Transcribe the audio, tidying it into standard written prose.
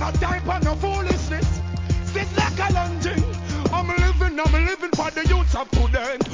got time for no foolishness. Sit like a lunging. I'm living for the youths of today.